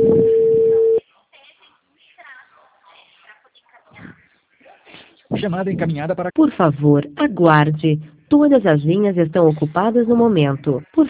Chamada encaminhada para... Por favor, aguarde. Todas as linhas estão ocupadas no momento. Por